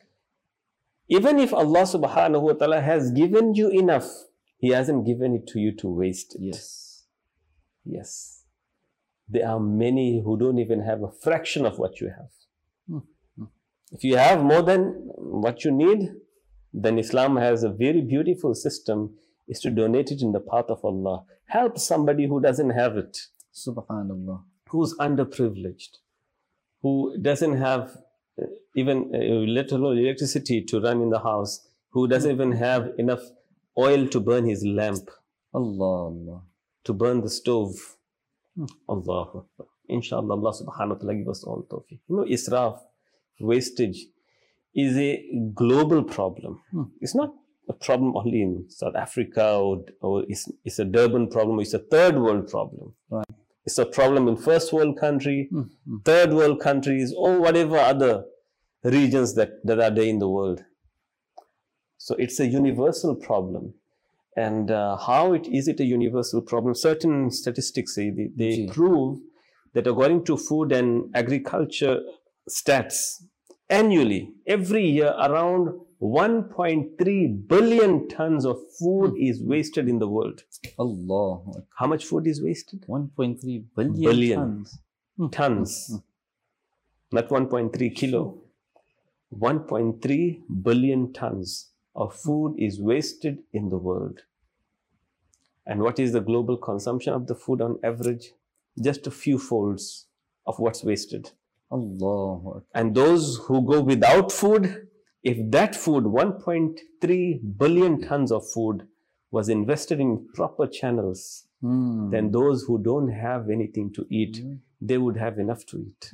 Even if Allah subhanahu wa ta'ala has given you enough, He hasn't given it to you to waste it. Yes. Yes. There are many who don't even have a fraction of what you have. Mm. If you have more than what you need, then Islam has a very beautiful system, is to donate it in the path of Allah. Help somebody who doesn't have it, Subhanallah. who's underprivileged, who doesn't have uh, even uh, little electricity to run in the house, who doesn't even have enough oil to burn his lamp, Allah. Allah. to burn the stove. Hmm. Allahu Akbar. Inshallah, Allah subhanahu wa ta'ala give us all tawfiq. You know, israf, wastage, is a global problem. Hmm. It's not a problem only in South Africa, or, or it's, it's a Durban problem, it's a third world problem. Right. It's a problem in first world country, Hmm. Hmm. third world countries, or whatever other regions that, that are there in the world. So it's a universal problem. And uh, how it is it a universal problem? Certain statistics say they, they Gee. prove that according to food and agriculture stats, annually, every year, around one point three billion tons of food is wasted in the world. Allah. How much food is wasted? one point three billion, Billion. tons. Tons. Not one point three kilo. one point three billion tons of food is wasted in the world. And what is the global consumption of the food on average? Just a few folds of what's wasted. Allah. And those who go without food, if that food, one point three billion tons of food, was invested in proper channels, Hmm. then those who don't have anything to eat, they would have enough to eat.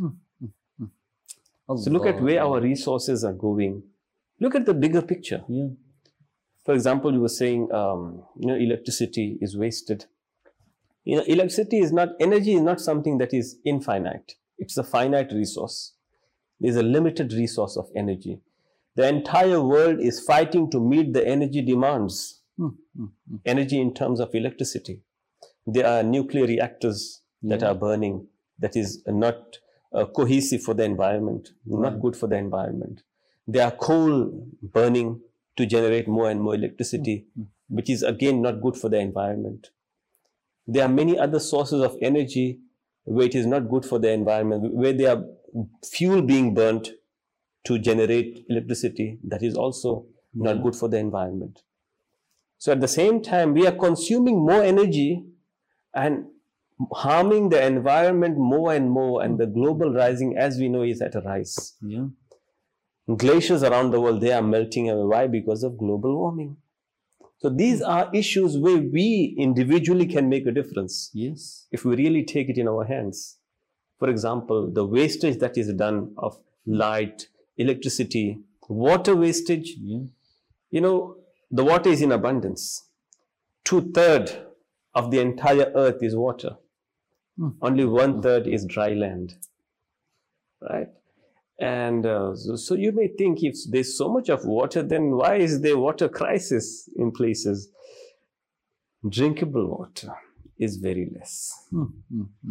So look at where our resources are going. Look at the bigger picture. Yeah. For example, you were saying, um, you know, electricity is wasted. You know, electricity is not, energy is not something that is infinite. It's a finite resource. There's a limited resource of energy. The entire world is fighting to meet the energy demands. Hmm. Hmm. Hmm. Energy in terms of electricity. There are nuclear reactors that Yeah. are burning, that is not uh, cohesive for the environment, not Right. good for the environment. There are coal burning to generate more and more electricity, which is again not good for the environment. There are many other sources of energy where it is not good for the environment, where there are fuel being burnt to generate electricity, that is also not good for the environment. So at the same time, we are consuming more energy and harming the environment more and more, and the global rising, as we know, is at a rise. Yeah. Glaciers around the world, they are melting away. Why? Because of global warming. So these are issues where we individually can make a difference Yes. if we really take it in our hands. For example, the wastage that is done of light, electricity, water wastage. Yeah. You know, the water is in abundance. Two-thirds of the entire earth is water. Hmm. Only one-third is dry land. Right? And uh, so, so you may think, if there's so much of water, then why is there water crisis in places? Drinkable water is very less. Hmm. Hmm. Hmm.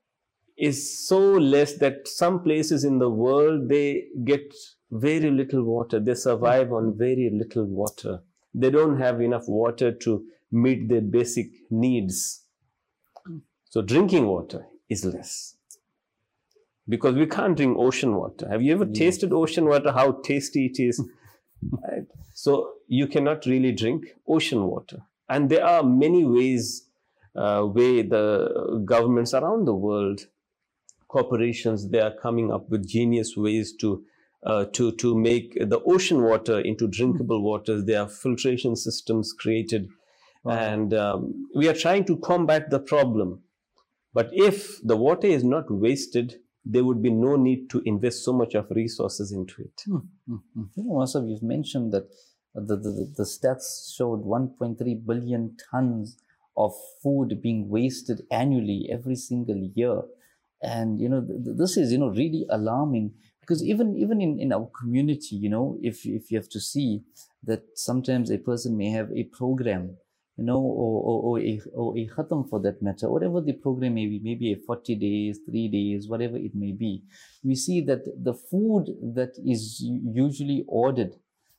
Is so less that some places in the world, they get very little water. They survive on very little water. They don't have enough water to meet their basic needs. So drinking water is less. Because we can't drink ocean water. Have you ever Yeah. tasted ocean water, how tasty it is? Right? So you cannot really drink ocean water. And there are many ways uh, where the governments around the world corporations, they are coming up with genius ways to uh, to to make the ocean water into drinkable waters. There are filtration systems created, Wow. and um, we are trying to combat the problem. But if the water is not wasted, there would be no need to invest so much of resources into it. Hmm. Hmm. You know, Masab, you've mentioned that the, the, the stats showed one point three billion tons of food being wasted annually every single year. And, you know, th th this is, you know, really alarming, because even, even in, in our community, you know, if, if you have to see that sometimes a person may have a program, you know, or, or, or, a, or a khatam for that matter, whatever the program may be, maybe a forty days, three days, whatever it may be. We see that the food that is usually ordered,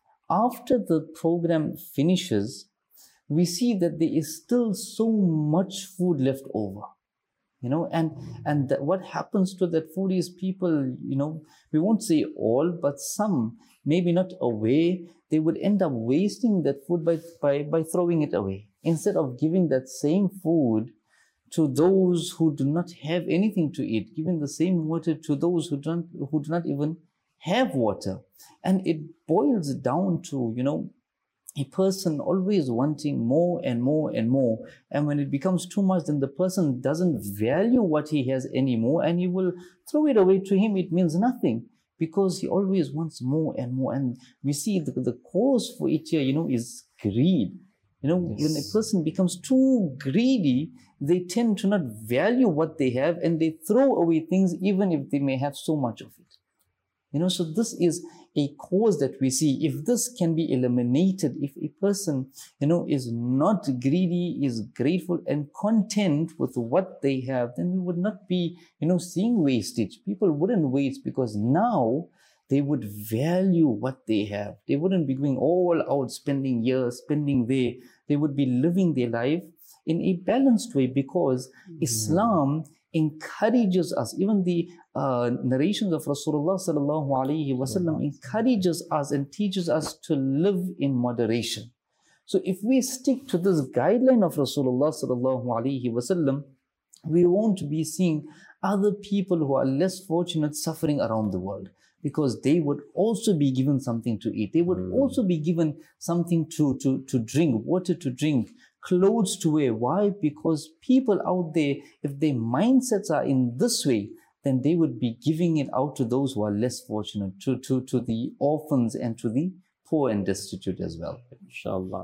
after the program finishes, we see that there is still so much food left over. You know, and, and that what happens to that food is people, you know, we won't say all, but some, maybe not away, they would end up wasting that food by, by, by throwing it away, instead of giving that same food to those who do not have anything to eat, giving the same water to those who don't, who do not even have water. And it boils down to, you know, a person always wanting more and more and more. And when it becomes too much, then the person doesn't value what he has anymore, and he will throw it away. To him, it means nothing, because he always wants more and more. And we see the, the cause for it here, you know, is greed. You know, yes. When a person becomes too greedy, they tend to not value what they have, and they throw away things even if they may have so much of it. You know, so this is a cause that we see. If this can be eliminated, if a person, you know, is not greedy, is grateful and content with what they have, then we would not be, you know, seeing wastage. People wouldn't waste, because now they would value what they have. They wouldn't be going all out, spending here, spending there. They would be living their life in a balanced way, because mm. Islam encourages us. Even the uh, narrations of Rasulullah sallallahu alaihi wasallam encourages us and teaches us to live in moderation. So if we stick to this guideline of Rasulullah sallallahu alaihi wasallam, we won't be seeing other people who are less fortunate suffering around the world, because they would also be given something to eat. They would mm. also be given something to, to, to drink, water to drink, clothes to wear. Why? Because people out there, if their mindsets are in this way, then they would be giving it out to those who are less fortunate, to, to, to the orphans and to the poor and destitute as well. Inshallah.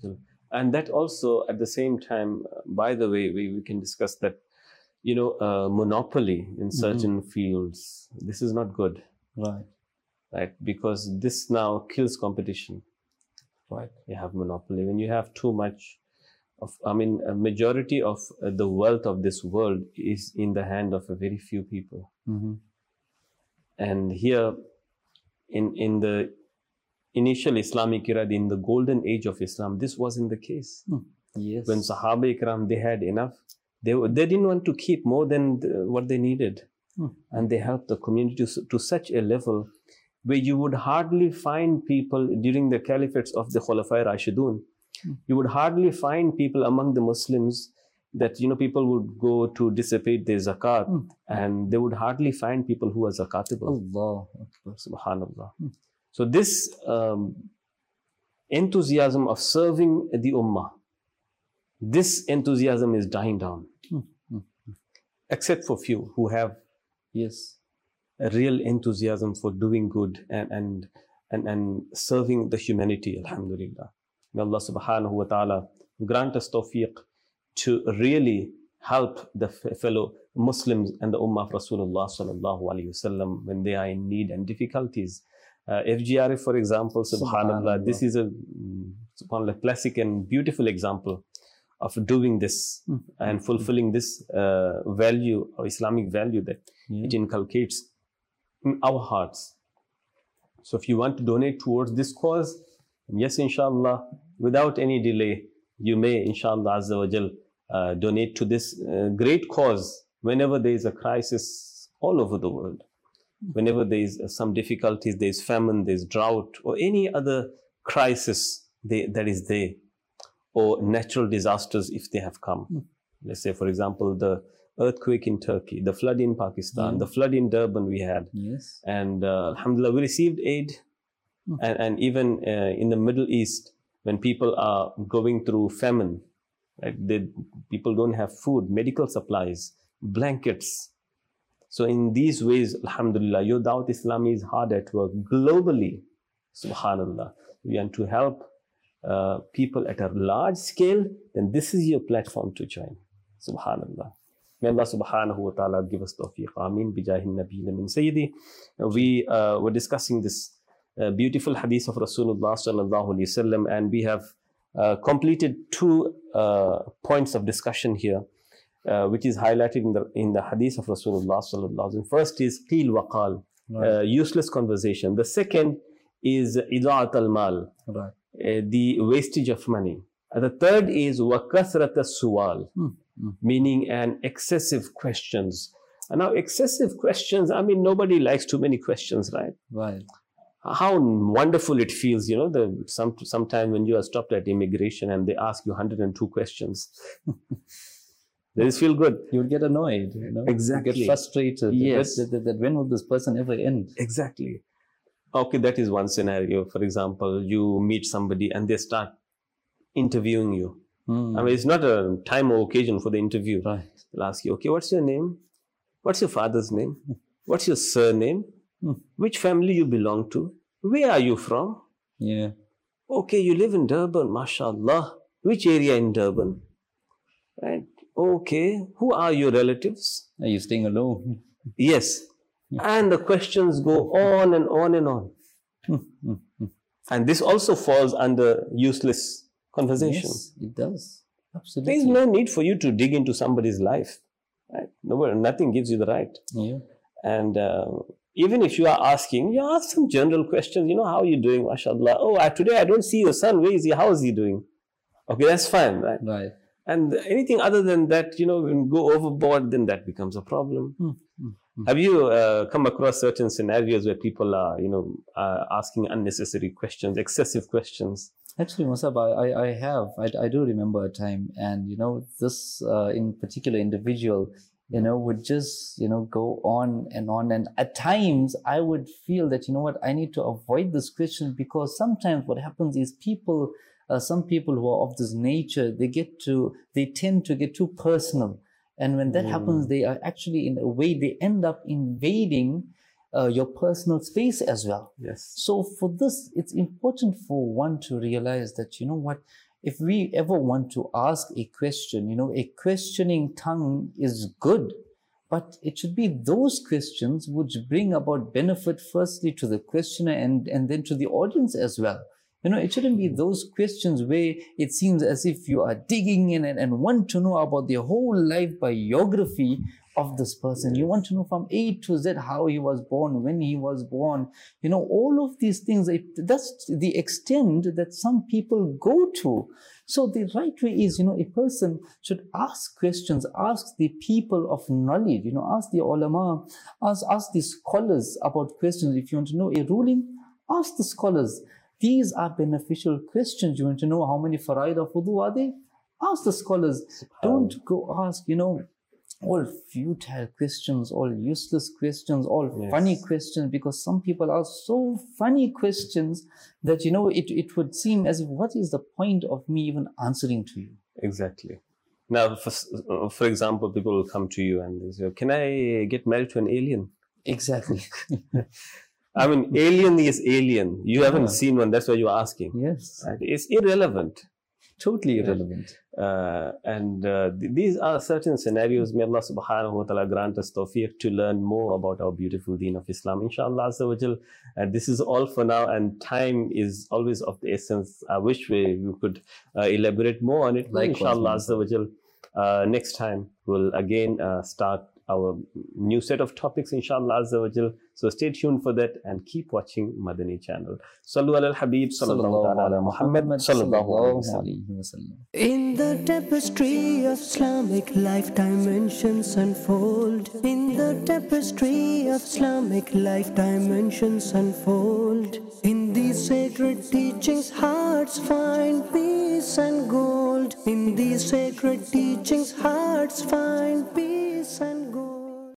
And that also, at the same time, by the way, we, we can discuss that, you know, uh, monopoly in certain mm-hmm. fields, this is not good. Right. Right. Because this now kills competition. Right. You have monopoly. When you have too much of, I mean, a majority of uh, the wealth of this world is in the hand of a very few people. Mm-hmm. And here, in, in the initial Islamic era, in the golden age of Islam, this wasn't the case. Mm. Yes. When Sahaba Ikram, they had enough. They, they didn't want to keep more than the, what they needed. Mm. And they helped the community to, to such a level where you would hardly find people during the caliphates of the Khulafai Rashidun. Mm. You would hardly find people among the Muslims that, you know, people would go to dissipate their zakat, mm. and they would hardly find people who are zakatable. Allah. Subhanallah. Mm. So this um, enthusiasm of serving the ummah, this enthusiasm is dying down. Mm. Mm. Except for few who have yes, a real enthusiasm for doing good and, and, and, and serving the humanity, alhamdulillah. May Allah subhanahu wa ta'ala grant us tawfiq to really help the fellow Muslims and the Ummah of Rasulullah sallallahu alayhi wasallam when they are in need and difficulties. Uh, F G R F, for example, subhanallah, subhanallah, this is a subhanallah, classic and beautiful example of doing this mm. and fulfilling this uh, value or Islamic value that yeah. it inculcates in our hearts. So if you want to donate towards this cause, yes, inshallah, without any delay, you may, inshallah, azza wa jal, uh, donate to this uh, great cause whenever there is a crisis all over the world. Whenever there is uh, some difficulties, there is famine, there is drought, or any other crisis they, that is there, or natural disasters if they have come. Mm. Let's say, for example, the earthquake in Turkey, the flood in Pakistan, Yeah. the flood in Durban we had. Yes. And uh, alhamdulillah, we received aid. Hmm. And, and even uh, in the Middle East, when people are going through famine, right, they, people don't have food, medical supplies, blankets. So in these ways, alhamdulillah, your Dawat Islami is hard at work globally. Subhanallah. We want to help uh, people at a large scale, then this is your platform to join. Subhanallah. May Allah subhanahu wa ta'ala give us tawfiq. Ameen. Bijahin nabiyina min sayyidi. We uh, were discussing this uh, beautiful hadith of Rasulullah sallallahu alayhi wasallam, and we have uh, completed two uh, points of discussion here, uh, which is highlighted in the in the hadith of Rasulullah sallallahu alayhi wasallam. First is qeel wa qal, Right. uh, useless conversation. The second is ida'at al-mal, Right. uh, the wastage of money. And the third is وَكَثْرَةَ السُّوَالِ, Hmm. Hmm. meaning an excessive questions. And now excessive questions, I mean, nobody likes too many questions, right? Right. How wonderful it feels, you know, the some sometime when you are stopped at immigration and they ask you one hundred two questions. They just feel good. You would get annoyed, you know. Exactly. You get frustrated. Yes. That, that, that when will this person ever end? Exactly. Okay, that is one scenario. For example, you meet somebody and they start interviewing you. Hmm. I mean, it's not a time or occasion for the interview. Right. They'll ask you, okay, what's your name? What's your father's name? What's your surname? Hmm. Which family you belong to? Where are you from? Yeah. Okay, you live in Durban, mashallah. Which area in Durban? Right. Okay, who are your relatives? Are you staying alone? Yes. And the questions go on and on and on. Hmm. Hmm. Hmm. And this also falls under useless conversation. Yes, it does. Absolutely. There is no need for you to dig into somebody's life. Right? No, nothing gives you the right. Yeah. And uh, even if you are asking, you ask some general questions. You know, how are you doing, mashallah? Oh, I, today I don't see your son. Where is he? How is he doing? Okay, that's fine, right? Right. And anything other than that, you know, when you go overboard, then that becomes a problem. Hmm. Hmm. Hmm. Have you uh, come across certain scenarios where people are, you know, uh, asking unnecessary questions, excessive questions? Actually, Musab, I, I, I have. I, I do remember a time, and you know, this uh, in particular individual, you know, would just, you know, go on and on. And at times I would feel that, you know what, I need to avoid this question, because sometimes what happens is people, uh, some people who are of this nature, they get to, they tend to get too personal. And when that Mm. happens, they are actually, in a way, they end up invading uh, your personal space as well. Yes. So for this, it's important for one to realize that, you know what, if we ever want to ask a question, you know, a questioning tongue is good, but it should be those questions which bring about benefit firstly to the questioner and, and then to the audience as well. You know, it shouldn't be those questions where it seems as if you are digging in and, and want to know about their whole life biography of this person. You want to know from A to Z how he was born, when he was born. You know, all of these things, it, that's the extent that some people go to. So the right way is, you know, a person should ask questions, ask the people of knowledge, you know, ask the ulama, ask, ask the scholars about questions. If you want to know a ruling, ask the scholars. These are beneficial questions. You want to know how many faraid of wudu are there? Ask the scholars. Don't go ask, you know, all futile questions, all useless questions, all Yes. funny questions, because some people ask so funny questions that, you know, it, it would seem as if, what is the point of me even answering to you? Exactly. Now, for, uh, for example, people will come to you and they say, can I get married to an alien? Exactly. I mean, alien is alien. You haven't Yeah. seen one. That's why you're asking. Yes. Right? It's irrelevant. Totally Yeah. irrelevant. Uh, and uh, th- these are certain scenarios. May Allah subhanahu wa ta'ala grant us tawfiq to learn more about our beautiful deen of Islam. Inshallah Azza wa Jal. And this is all for now, and time is always of the essence. I wish we, we could uh, elaborate more on it. But Likewise, Inshallah man. Azza wa Jal. Uh, next time we'll again uh, start our new set of topics, inshallah Azza wa Jal. So stay tuned for that and keep watching Madani channel. Sallu ala al-Habib, sallallahu ta'ala ala Muhammad, sallallahu alayhi wa sallam. alayhi wa sallam. In the tapestry of Islamic life dimensions unfold. In the tapestry of Islamic life dimensions unfold. In these sacred teachings hearts find peace and gold. In these sacred teachings hearts find peace.